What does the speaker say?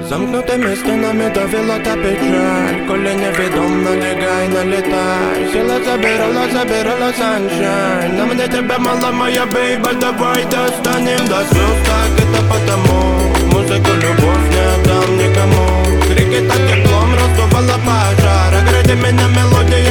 Замкнутыми стенами давила та печаль, коли невідом налягай, налітай. Сила забирала sunshine. На мне тебя мало, моя бейба, давай достанем до слез. Так это потому, музыку любовь не отдам никому. Крики так теплом раздувала пожар, огради меня мелодия.